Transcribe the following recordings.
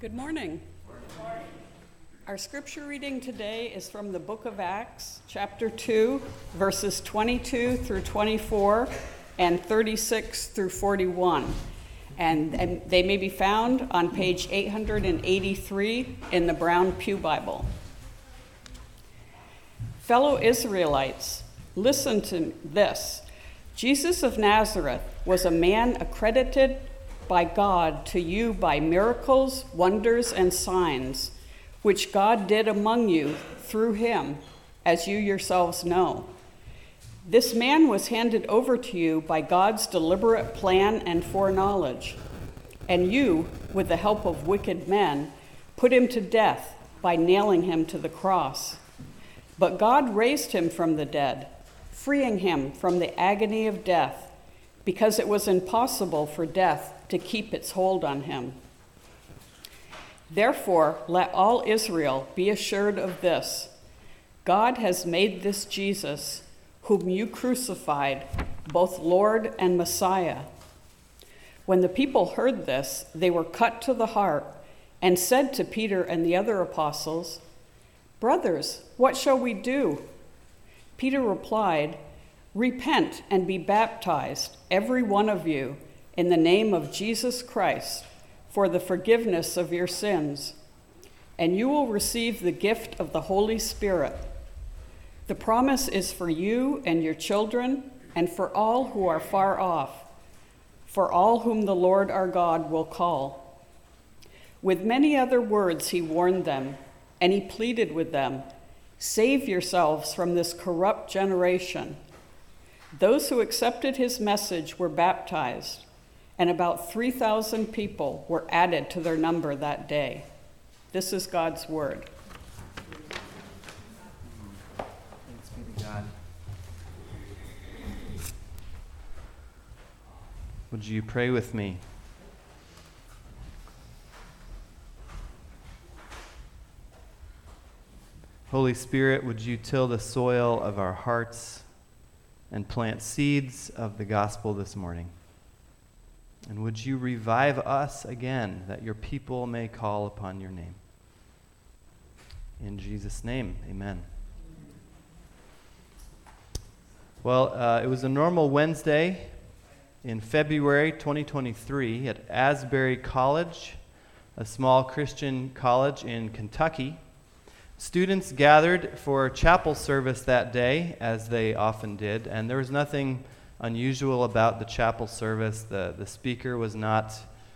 Good morning. Our scripture reading today is from the book of Acts, chapter 2, verses 22 through 24 and 36 through 41. And they may be found on page 883 in the Brown Pew Bible. Fellow Israelites, listen to this. Jesus of Nazareth was a man accredited by God to you by miracles, wonders, and signs, which God did among you through him, as you yourselves know. This man was handed over to you by God's deliberate plan and foreknowledge, and you, with the help of wicked men, put him to death by nailing him to the cross. But God raised him from the dead, freeing him from the agony of death, because it was impossible for death to keep its hold on him. Therefore, let all Israel be assured of this: God has made this Jesus, whom you crucified, both Lord and Messiah. When the people heard this, they were cut to the heart and said to Peter and the other apostles, "Brothers, what shall we do?" Peter replied, "Repent and be baptized, every one of you, in the name of Jesus Christ, for the forgiveness of your sins, and you will receive the gift of the Holy Spirit. The promise is for you and your children, and for all who are far off, for all whom the Lord our God will call." With many other words he warned them, and he pleaded with them, "Save yourselves from this corrupt generation." Those who accepted his message were baptized, and about 3,000 people were added to their number that day. This is God's word. Thanks be to God. Would you pray with me? Holy Spirit, would you till the soil of our hearts and plant seeds of the gospel this morning? And would you revive us again, that your people may call upon your name? In Jesus' name, amen. Well, it was a normal Wednesday in February 2023 at Asbury College, a small Christian college in Kentucky. Students gathered for chapel service that day, as they often did, and there was nothing unusual about the chapel service. The speaker was not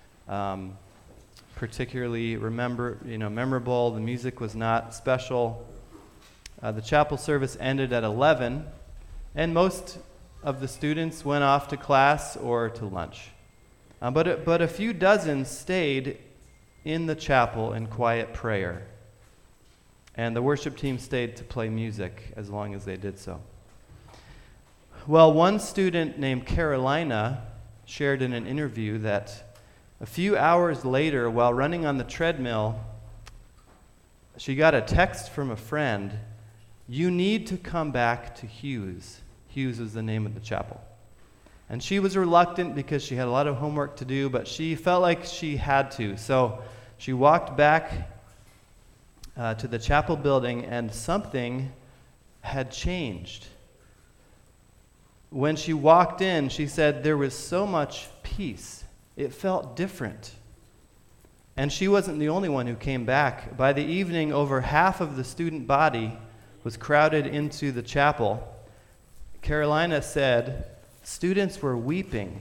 particularly memorable. The music was not special. The chapel service ended at 11, and most of the students went off to class or to lunch. But a few dozen stayed in the chapel in quiet prayer, and the worship team stayed to play music as long as they did so. Well, one student named Carolina shared in an interview that a few hours later, while running on the treadmill, she got a text from a friend, "You need to come back to Hughes." Hughes is the name of the chapel. And she was reluctant because she had a lot of homework to do, but she felt like she had to. So she walked back to the chapel building, and something had changed. When she walked in, she said there was so much peace. It felt different. And she wasn't the only one who came back. By the evening, over half of the student body was crowded into the chapel. Carolina said students were weeping,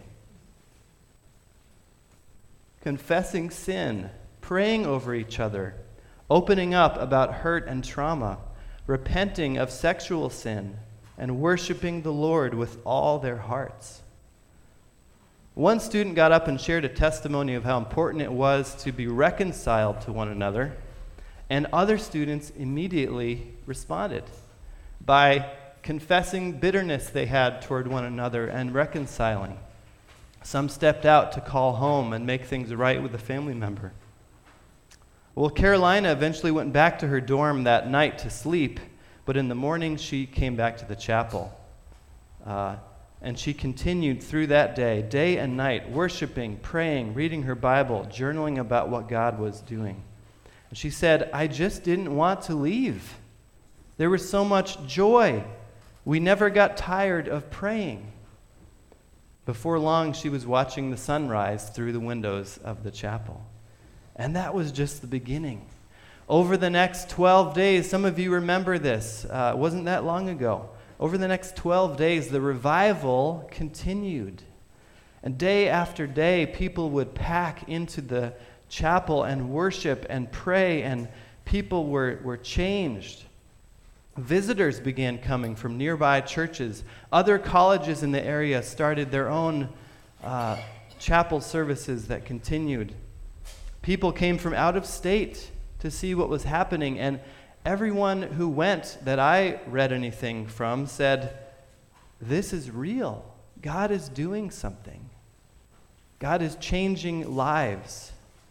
confessing sin, praying over each other, opening up about hurt and trauma, repenting of sexual sin, and worshiping the Lord with all their hearts. One student got up and shared a testimony of how important it was to be reconciled to one another, and other students immediately responded by confessing bitterness they had toward one another and reconciling. Some stepped out to call home and make things right with a family member. Well, Carolina eventually went back to her dorm that night to sleep, but in the morning she came back to the chapel. And she continued through that day and night, worshiping, praying, reading her Bible, journaling about what God was doing. And she said, I just didn't want to leave. There was so much joy. We never got tired of praying. Before long, she was watching the sunrise through the windows of the chapel. And that was just the beginning. Over the next 12 days, some of you remember this, it wasn't that long ago. Over the next 12 days, the revival continued. And day after day, people would pack into the chapel and worship and pray, and people were changed. Visitors began coming from nearby churches. Other colleges in the area started their own chapel services that continued. People came from out of state to see what was happening, and everyone who went that I read anything from said, this is real. God is doing something. God is changing lives.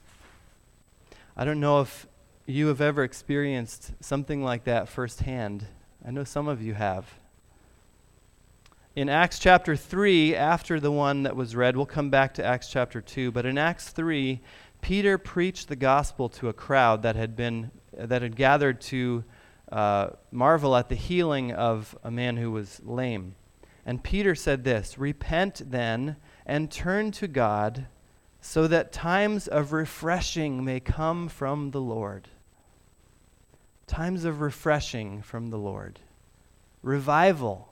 I don't know if you have ever experienced something like that firsthand. I know some of you have. In Acts chapter 3, after the one that was read, we'll come back to Acts chapter 2, but in Acts 3, Peter preached the gospel to a crowd that had gathered to marvel at the healing of a man who was lame. And Peter said this, repent then and turn to God so that times of refreshing may come from the Lord. Times of refreshing from the Lord. Revival.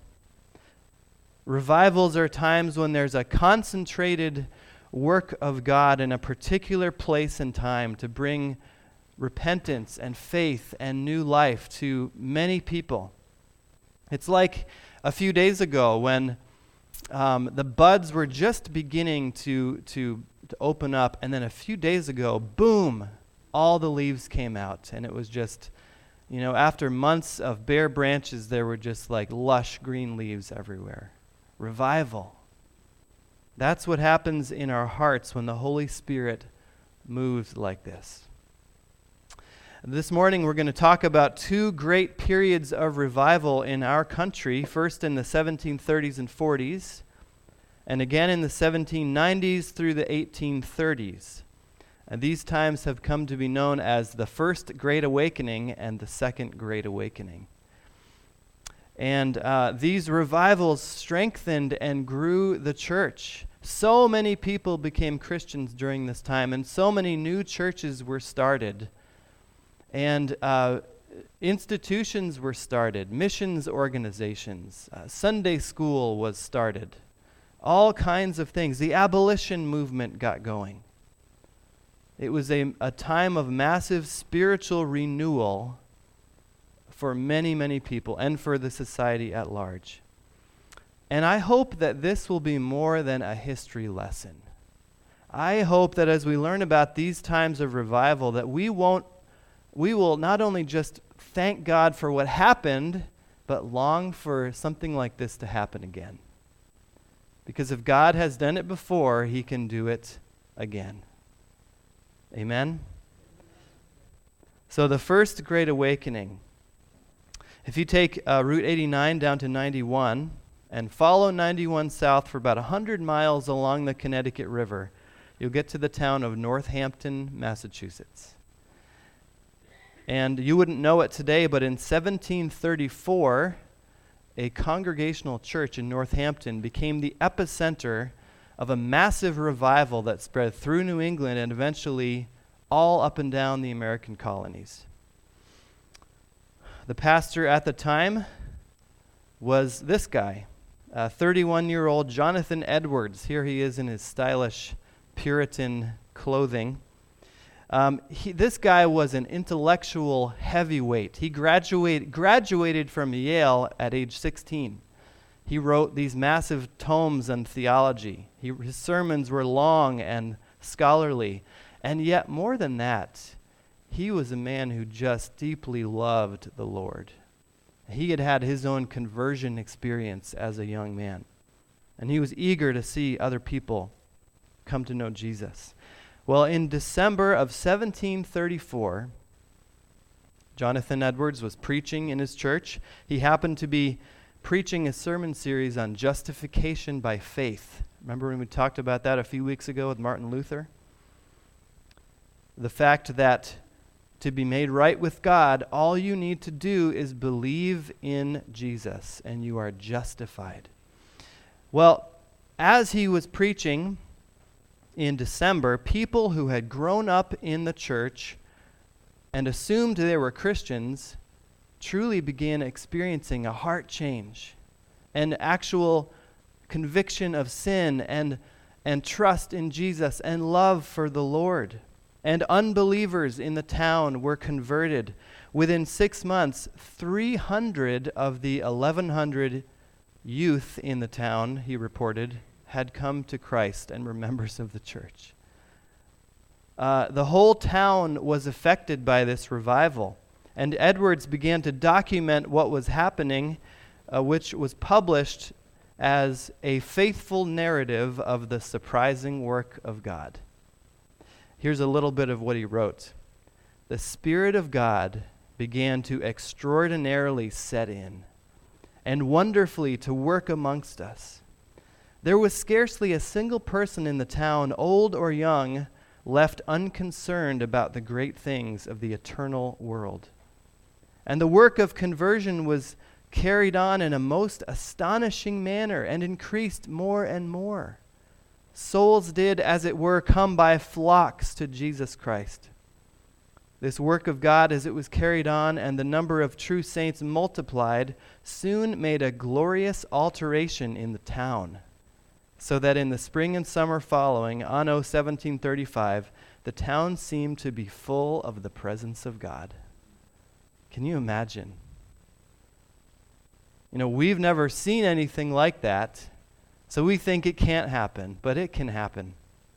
Revivals are times when there's a concentrated work of God in a particular place and time to bring repentance and faith and new life to many people. It's like a few days ago when the buds were just beginning to open up, and then a few days ago, boom, all the leaves came out, and it was just, after months of bare branches, there were just like lush green leaves everywhere. Revival. That's what happens in our hearts when the Holy Spirit moves like this. This morning we're going to talk about two great periods of revival in our country, first in the 1730s and 40s, and again in the 1790s through the 1830s. And these times have come to be known as the First Great Awakening and the Second Great Awakening. And these revivals strengthened and grew the church. So many people became Christians during this time, and so many new churches were started. And institutions were started, missions organizations, Sunday school was started, all kinds of things. The abolition movement got going. It was a time of massive spiritual renewal for many, many people and for the society at large. And I hope that this will be more than a history lesson. I hope that as we learn about these times of revival, that we will not only just thank God for what happened, but long for something like this to happen again. Because if God has done it before, he can do it again. Amen? So the First Great Awakening. If you take Route 89 down to 91 and follow 91 south for about 100 miles along the Connecticut River, you'll get to the town of Northampton, Massachusetts. And you wouldn't know it today, but in 1734, a Congregational church in Northampton became the epicenter of a massive revival that spread through New England and eventually all up and down the American colonies. The pastor at the time was this guy, 31-year-old Jonathan Edwards. Here he is in his stylish Puritan clothing. This guy was an intellectual heavyweight. He graduated from Yale at age 16. He wrote these massive tomes on theology. His sermons were long and scholarly. And yet, more than that, he was a man who just deeply loved the Lord. He had had his own conversion experience as a young man. And he was eager to see other people come to know Jesus. Well, in December of 1734, Jonathan Edwards was preaching in his church. He happened to be preaching a sermon series on justification by faith. Remember when we talked about that a few weeks ago with Martin Luther? The fact that to be made right with God, all you need to do is believe in Jesus, and you are justified. Well, as he was preaching in December, people who had grown up in the church and assumed they were Christians truly began experiencing a heart change, an actual conviction of sin and trust in Jesus and love for the Lord. And unbelievers in the town were converted. Within 6 months, 300 of the 1,100 youth in the town, he reported, had come to Christ and were members of the church. The whole town was affected by this revival. And Edwards began to document what was happening, which was published as a faithful narrative of the surprising work of God. Here's a little bit of what he wrote. The Spirit of God began to extraordinarily set in and wonderfully to work amongst us. There was scarcely a single person in the town, old or young, left unconcerned about the great things of the eternal world. And the work of conversion was carried on in a most astonishing manner and increased more and more. Souls did, as it were, come by flocks to Jesus Christ. This work of God, as it was carried on and the number of true saints multiplied, soon made a glorious alteration in the town, so that in the spring and summer following, anno 1735, the town seemed to be full of the presence of God. Can you imagine? We've never seen anything like that. So we think it can't happen, but it can happen.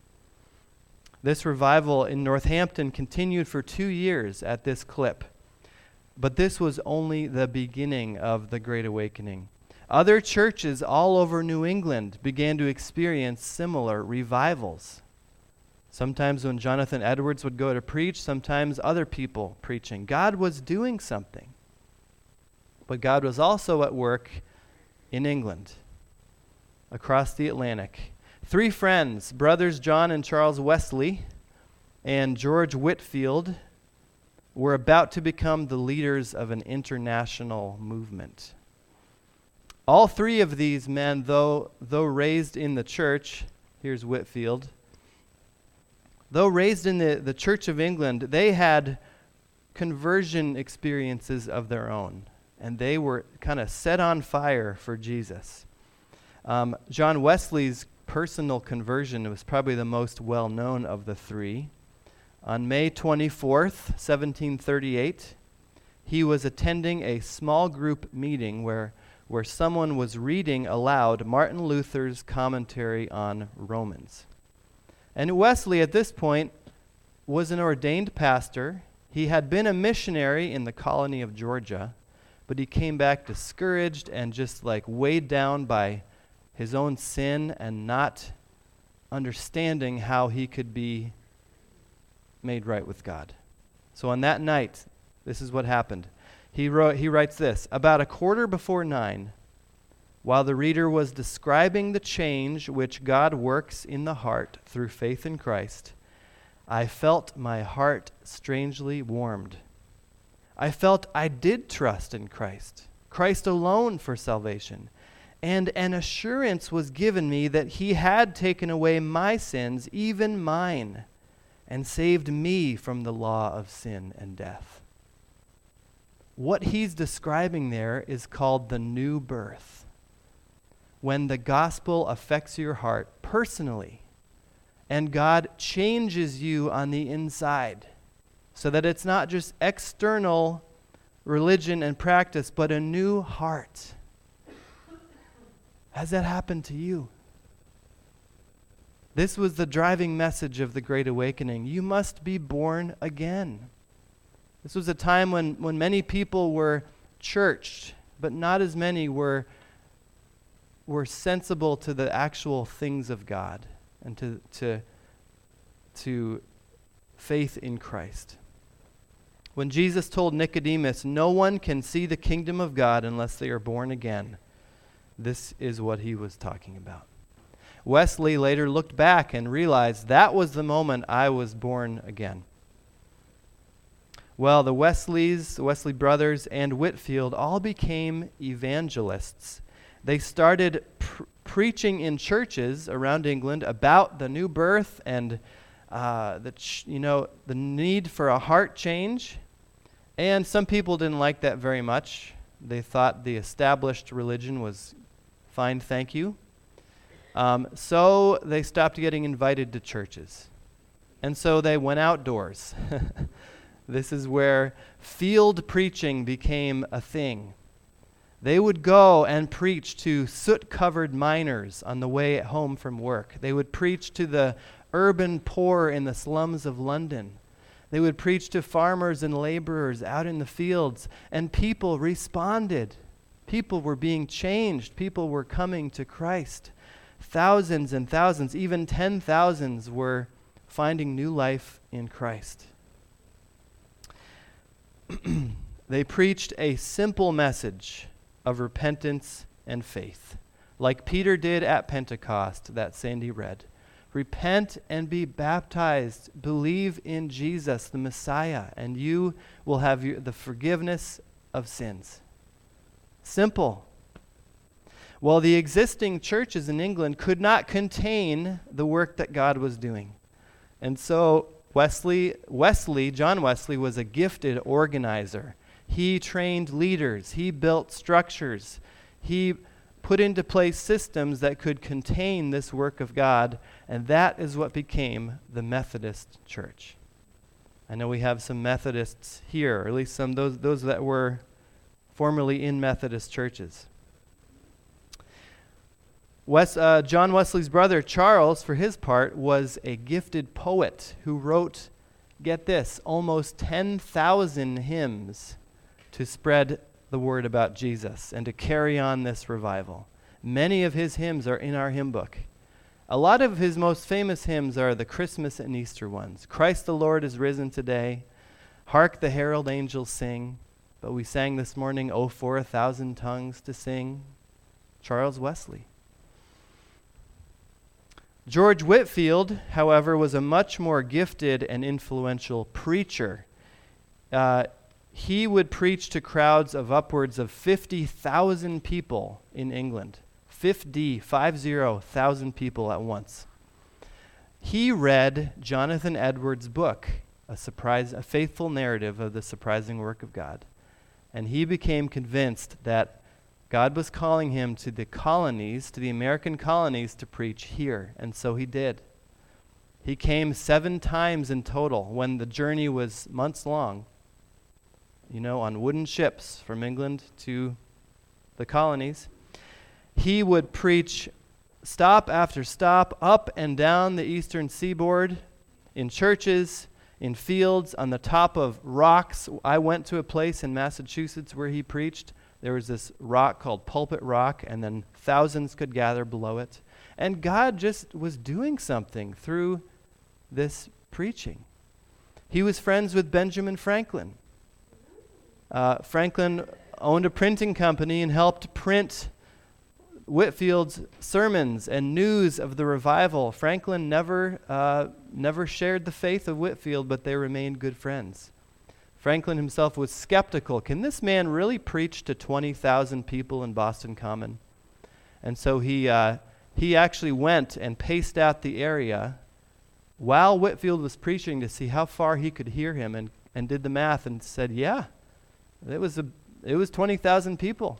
This revival in Northampton continued for 2 years at this clip. But this was only the beginning of the Great Awakening. Other churches all over New England began to experience similar revivals. Sometimes when Jonathan Edwards would go to preach, sometimes other people preaching. God was doing something. But God was also at work in England, across the Atlantic. 3 friends, brothers John and Charles Wesley and George Whitefield, were about to become the leaders of an international movement. All 3 of these men, though raised in the church, here's Whitefield, though raised in the Church of England, they had conversion experiences of their own, and they were kind of set on fire for Jesus. John Wesley's personal conversion was probably the most well-known of the 3. On May 24th, 1738, he was attending a small group meeting where someone was reading aloud Martin Luther's commentary on Romans. And Wesley, at this point, was an ordained pastor. He had been a missionary in the colony of Georgia, but he came back discouraged and just weighed down by his own sin and not understanding how he could be made right with God. So on that night, this is what happened. He writes this: about 9:15, while the reader was describing the change which God works in the heart through faith in Christ, I felt my heart strangely warmed. I felt I did trust in Christ alone for salvation. And an assurance was given me that he had taken away my sins, even mine, and saved me from the law of sin and death. What he's describing there is called the new birth. When the gospel affects your heart personally, and God changes you on the inside, so that it's not just external religion and practice, but a new heart. Has that happened to you? This was the driving message of the Great Awakening. You must be born again. This was a time when many people were churched, but not as many were sensible to the actual things of God and to faith in Christ. When Jesus told Nicodemus, "No one can see the kingdom of God unless they are born again," this is what he was talking about. Wesley later looked back and realized that was the moment I was born again. Well, the Wesley brothers and Whitefield all became evangelists. They started preaching in churches around England about the new birth and the need for a heart change. And some people didn't like that very much. They thought the established religion was fine, thank you. So they stopped getting invited to churches. And so they went outdoors. This is where field preaching became a thing. They would go and preach to soot-covered miners on the way home from work. They would preach to the urban poor in the slums of London. They would preach to farmers and laborers out in the fields, and people responded. People were being changed. People were coming to Christ. Thousands and thousands, even 10,000s were finding new life in Christ. They preached a simple message of repentance and faith, like Peter did at Pentecost that Sandy read. Repent and be baptized. Believe in Jesus, the Messiah, and you will have the forgiveness of sins. Simple. Well, the existing churches in England could not contain the work that God was doing. And so John Wesley was a gifted organizer. He trained leaders. He built structures. He put into place systems that could contain this work of God, and that is what became the Methodist Church. I know we have some Methodists here, or at least some those that were formerly in Methodist churches. John Wesley's brother, Charles, for his part, was a gifted poet who wrote, get this, almost 10,000 hymns to spread the word about Jesus and to carry on this revival. Many of his hymns are in our hymn book. A lot of his most famous hymns are the Christmas and Easter ones. Christ the Lord is risen today. Hark the herald angels sing. But we sang this morning, Oh, for 1,000 tongues to sing. Charles Wesley. George Whitefield, however, was a much more gifted and influential preacher. He would preach to crowds of upwards of 50,000 people in England. 50,000 people at once. He read Jonathan Edwards' book, a faithful narrative of the surprising work of God. And he became convinced that God was calling him to the colonies, to the American colonies, to preach here. And so he did. He came 7 times in total when the journey was months long, on wooden ships from England to the colonies. He would preach stop after stop, up and down the eastern seaboard, in churches, in fields, on the top of rocks. I went to a place in Massachusetts where he preached. There was this rock called Pulpit Rock, and then thousands could gather below it. And God just was doing something through this preaching. He was friends with Benjamin Franklin. Franklin owned a printing company and helped print Whitefield's sermons and news of the revival. Franklin never shared the faith of Whitefield, but they remained good friends. Franklin himself was skeptical. Can this man really preach to 20,000 people in Boston Common? And so he actually went and paced out the area while Whitefield was preaching to see how far he could hear him, and did the math and said, yeah, it was 20,000 people.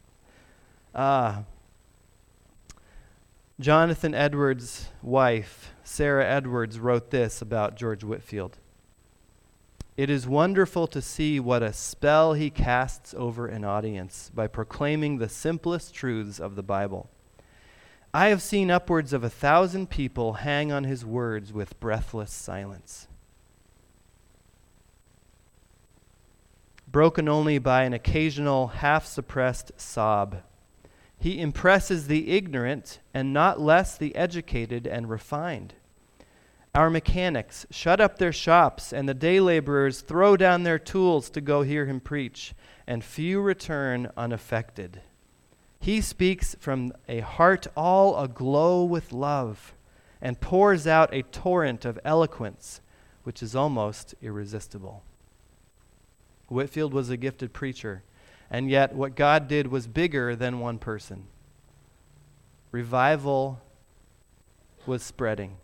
Jonathan Edwards' wife, Sarah Edwards, wrote this about George Whitefield. It is wonderful to see what a spell he casts over an audience by proclaiming the simplest truths of the Bible. I have seen upwards of 1,000 people hang on his words with breathless silence, broken only by an occasional half-suppressed sob. He impresses the ignorant and not less the educated and refined. Our mechanics shut up their shops, and the day laborers throw down their tools to go hear him preach, and few return unaffected. He speaks from a heart all aglow with love and pours out a torrent of eloquence, which is almost irresistible. Whitefield was a gifted preacher, and yet what God did was bigger than one person. Revival was spreading.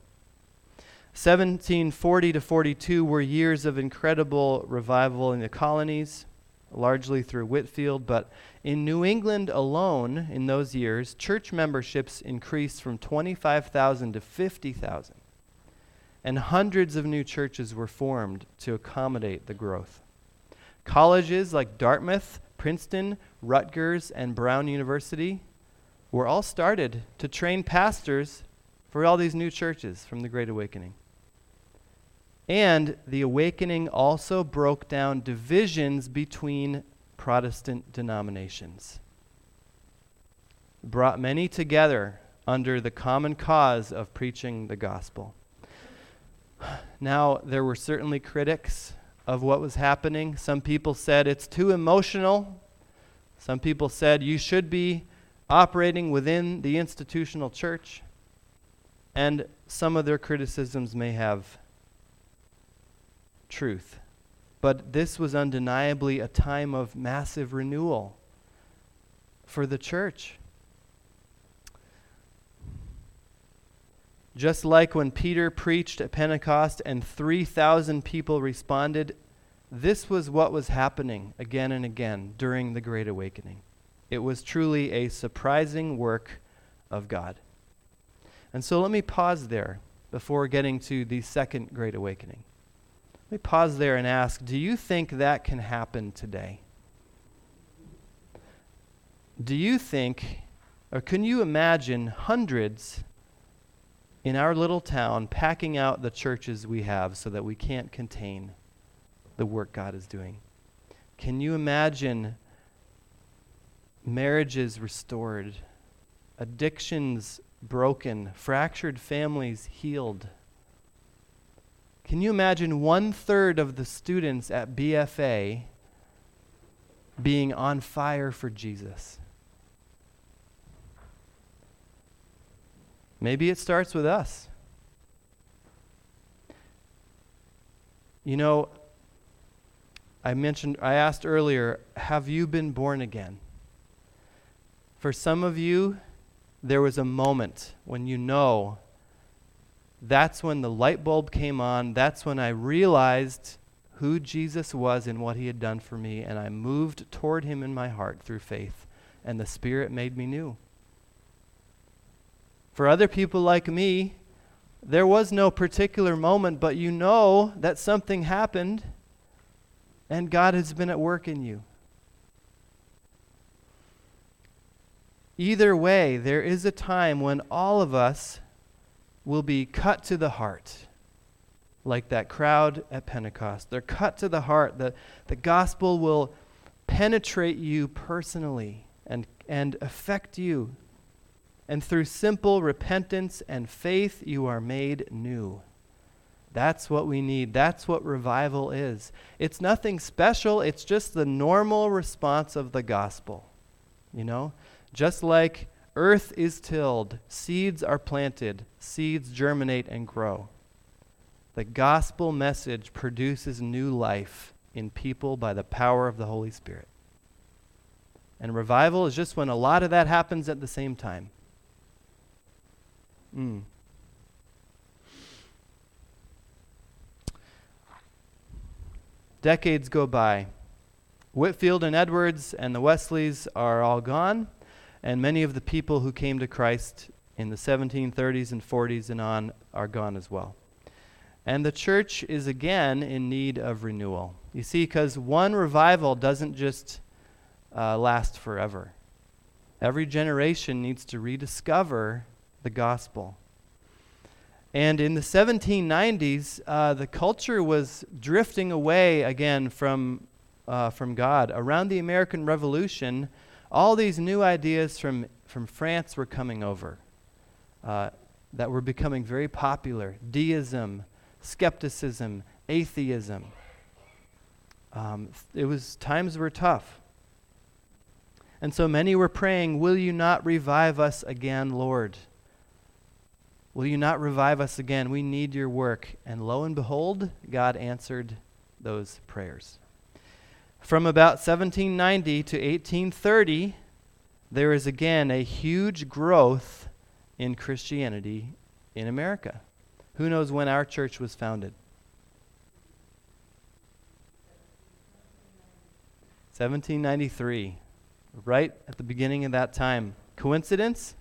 1740 to 42 were years of incredible revival in the colonies, largely through Whitefield, but in New England alone in those years, church memberships increased from 25,000 to 50,000, and hundreds of new churches were formed to accommodate the growth. Colleges like Dartmouth, Princeton, Rutgers, and Brown University were all started to train pastors for all these new churches from the Great Awakening. And the awakening also broke down divisions between Protestant denominations. It brought many together under the common cause of preaching the gospel. Now, there were certainly critics of what was happening. Some people said it's too emotional. Some people said you should be operating within the institutional church. And some of their criticisms may have truth. But this was undeniably a time of massive renewal for the church. Just like when Peter preached at Pentecost and 3,000 people responded, this was what was happening again and again during the Great Awakening. It was truly a surprising work of God. And so let me pause there before getting to the second Great Awakening. Let me pause there and ask, do you think that can happen today? Do you think, or can you imagine hundreds in our little town packing out the churches we have so that we can't contain the work God is doing? Can you imagine marriages restored, addictions broken, fractured families healed? Can you imagine 1/3 of the students at BFA being on fire for Jesus? Maybe it starts with us. You know, I asked earlier, have you been born again? For some of you, there was a moment when you know that's when the light bulb came on. That's when I realized who Jesus was and what he had done for me, and I moved toward him in my heart through faith, and the Spirit made me new. For other people like me, there was no particular moment, but you know that something happened, and God has been at work in you. Either way, there is a time when all of us will be cut to the heart, like that crowd at Pentecost. They're cut to the heart. The gospel will penetrate you personally and affect you. And through simple repentance and faith, you are made new. That's what we need. That's what revival is. It's nothing special. It's just the normal response of the gospel. You know, just like earth is tilled, seeds are planted, seeds germinate and grow. The gospel message produces new life in people by the power of the Holy Spirit. And revival is just when a lot of that happens at the same time. Decades go by. Whitefield and Edwards and the Wesleys are all gone, and many of the people who came to Christ in the 1730s and 40s and on are gone as well. And the church is again in need of renewal. You see, because one revival doesn't just last forever. Every generation needs to rediscover the gospel. And in the 1790s, the culture was drifting away again from God. Around the American Revolution, all these new ideas from France were coming over that were becoming very popular. Deism, skepticism, atheism. Times were tough. And so many were praying, "Will you not revive us again, Lord? Will you not revive us again? We need your work." And lo and behold, God answered those prayers. From about 1790 to 1830, there is again a huge growth in Christianity in America. Who knows when our church was founded? 1793, right at the beginning of that time. Coincidence?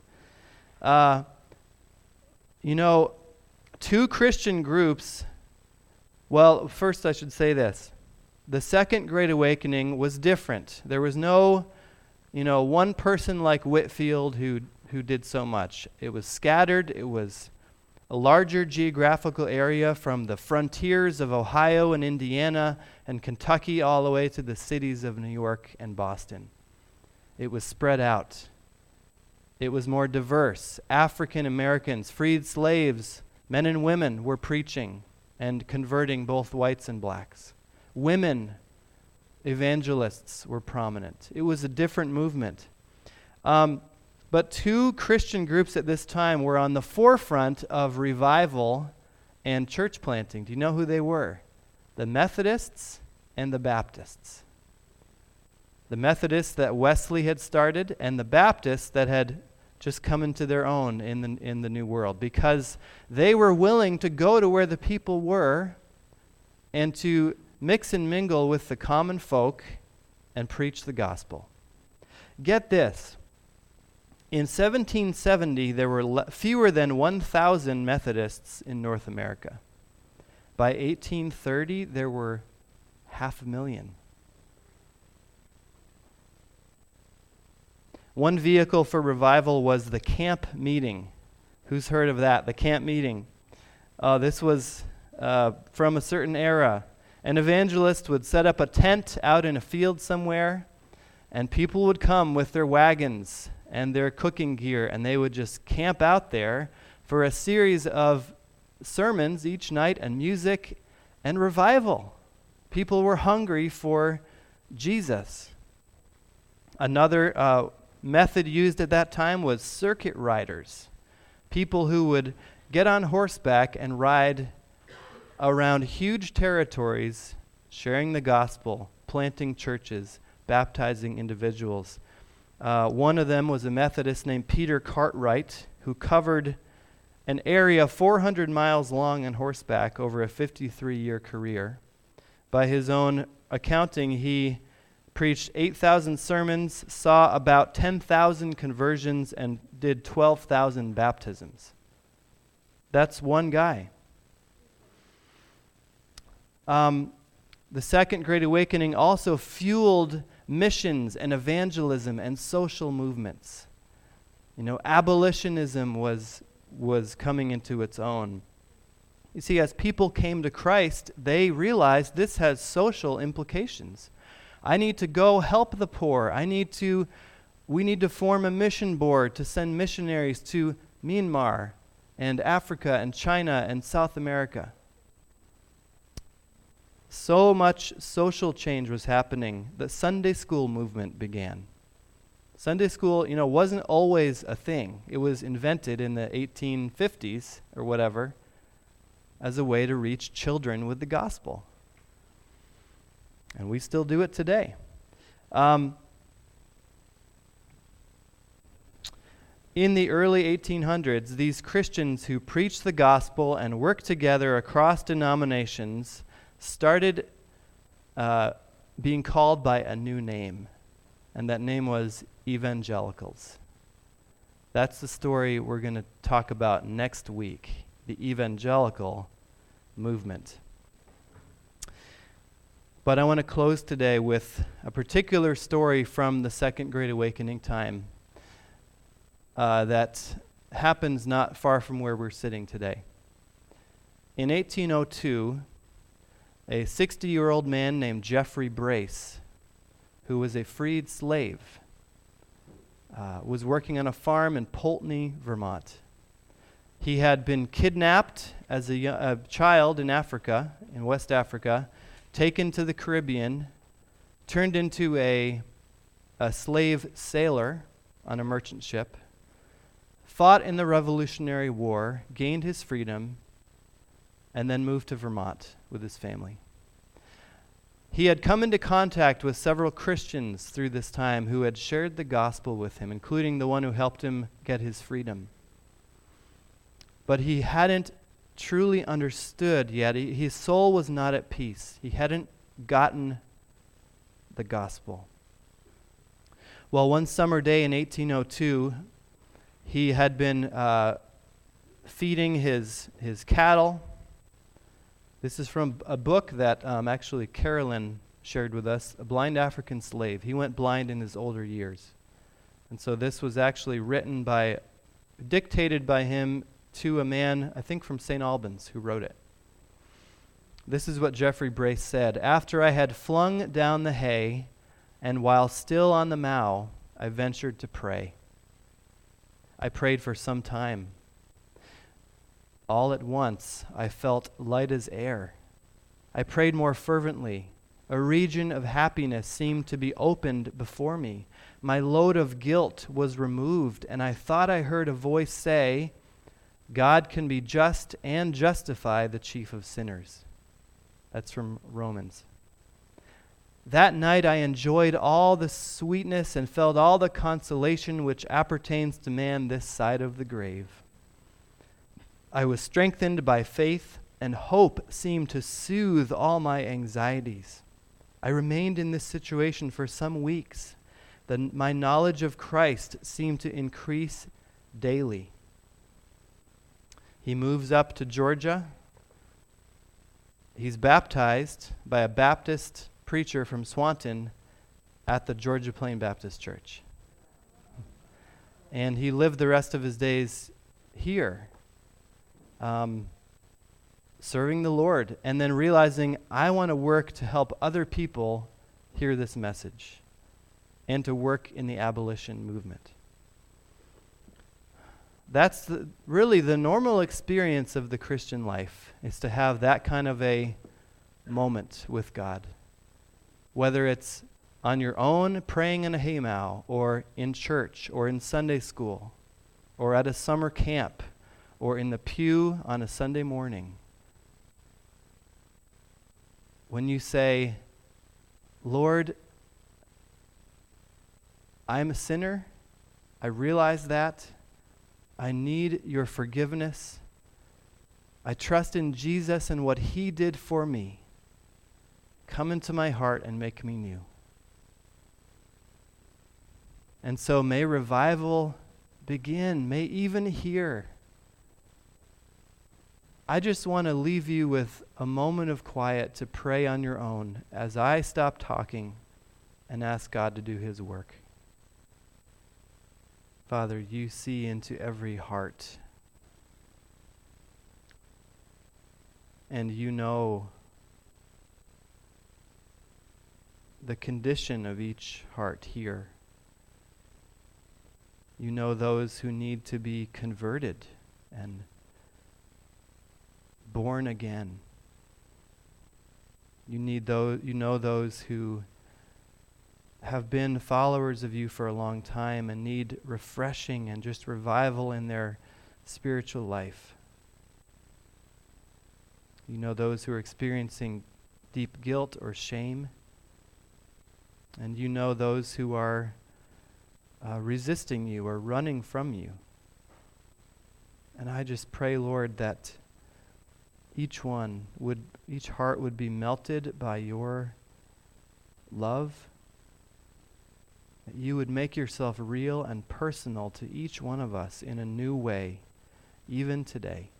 Two Christian groups, well, first I should say this. The Second Great Awakening was different. There was no, one person like Whitefield who did so much. It was scattered. It was a larger geographical area from the frontiers of Ohio and Indiana and Kentucky all the way to the cities of New York and Boston. It was spread out. It was more diverse. African Americans, freed slaves, men and women were preaching and converting both whites and blacks. Women evangelists were prominent. It was a different movement. But two Christian groups at this time were on the forefront of revival and church planting. Do you know who they were? The Methodists and the Baptists. The Methodists that Wesley had started, and the Baptists that had just come into their own in the New World, because they were willing to go to where the people were and to mix and mingle with the common folk and preach the gospel. Get this. In 1770, there were fewer than 1,000 Methodists in North America. By 1830, there were 500,000. One vehicle for revival was the camp meeting. Who's heard of that? The camp meeting. This was from a certain era. An evangelist would set up a tent out in a field somewhere, and people would come with their wagons and their cooking gear, and they would just camp out there for a series of sermons each night and music and revival. People were hungry for Jesus. Another method used at that time was circuit riders, people who would get on horseback and ride around huge territories, sharing the gospel, planting churches, baptizing individuals. One of them was a Methodist named Peter Cartwright, who covered an area 400 miles long on horseback over a 53-year career. By his own accounting, he preached 8,000 sermons, saw about 10,000 conversions, and did 12,000 baptisms. That's one guy. The Second Great Awakening also fueled missions and evangelism and social movements. Abolitionism was coming into its own. You see, as people came to Christ, they realized this has social implications. I need to go help the poor. We need to form a mission board to send missionaries to Myanmar and Africa and China and South America. So much social change was happening. The Sunday school movement began. Sunday school, wasn't always a thing. It was invented in the 1850s or whatever as a way to reach children with the gospel. And we still do it today. In the early 1800s, these Christians who preached the gospel and worked together across denominations started being called by a new name, and that name was evangelicals. That's the story we're going to talk about next week, the evangelical movement. But I want to close today with a particular story from the Second Great Awakening time that happens not far from where we're sitting today. In 1802, a 60-year-old man named Jeffrey Brace, who was a freed slave, was working on a farm in Poultney, Vermont. He had been kidnapped as a child in Africa, in West Africa, taken to the Caribbean, turned into a a slave sailor on a merchant ship, fought in the Revolutionary War, gained his freedom, and then moved to Vermont with his family. He had come into contact with several Christians through this time who had shared the gospel with him, including the one who helped him get his freedom. But he hadn't truly understood yet. His soul was not at peace. He hadn't gotten the gospel. Well, one summer day in 1802, he had been feeding his cattle. This is from a book that actually Carolyn shared with us, A Blind African Slave. He went blind in his older years. And so this was actually dictated by him to a man, I think from St. Albans, who wrote it. This is what Jeffrey Brace said. "After I had flung down the hay, and while still on the mow, I ventured to pray. I prayed for some time. All at once, I felt light as air. I prayed more fervently. A region of happiness seemed to be opened before me. My load of guilt was removed, and I thought I heard a voice say, 'God can be just and justify the chief of sinners.'" That's from Romans. "That night I enjoyed all the sweetness and felt all the consolation which appertains to man this side of the grave. I was strengthened by faith, and hope seemed to soothe all my anxieties. I remained in this situation for some weeks. My knowledge of Christ seemed to increase daily." He moves up to Georgia. He's baptized by a Baptist preacher from Swanton at the Georgia Plain Baptist Church. And he lived the rest of his days here, serving the Lord, and then realizing, I want to work to help other people hear this message and to work in the abolition movement. That's really the normal experience of the Christian life, is to have that kind of a moment with God. Whether it's on your own praying in a haymow, or in church, or in Sunday school, or at a summer camp, or in the pew on a Sunday morning. When you say, "Lord, I'm a sinner. I realize that. I need your forgiveness. I trust in Jesus and what he did for me. Come into my heart and make me new." And so may revival begin, may even here. I just want to leave you with a moment of quiet to pray on your own as I stop talking and ask God to do his work. Father, you see into every heart, and you know the condition of each heart here. You know those who need to be converted and born again. You know those who have been followers of you for a long time and need refreshing and just revival in their spiritual life. You know those who are experiencing deep guilt or shame. And you know those who are resisting you or running from you. And I just pray, Lord, that each heart would be melted by your love, that you would make yourself real and personal to each one of us in a new way, even today.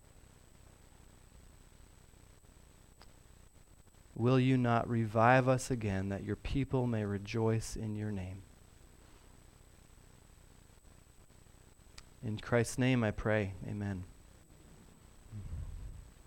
Will you not revive us again, that your people may rejoice in your name? In Christ's name I pray, amen.